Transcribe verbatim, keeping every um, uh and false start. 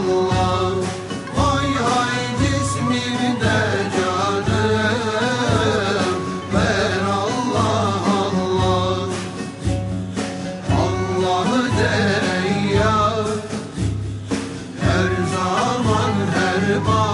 Allah, hay hay cismimde canım, ben Allah Allah, Allah'ı de ya, her zaman her an.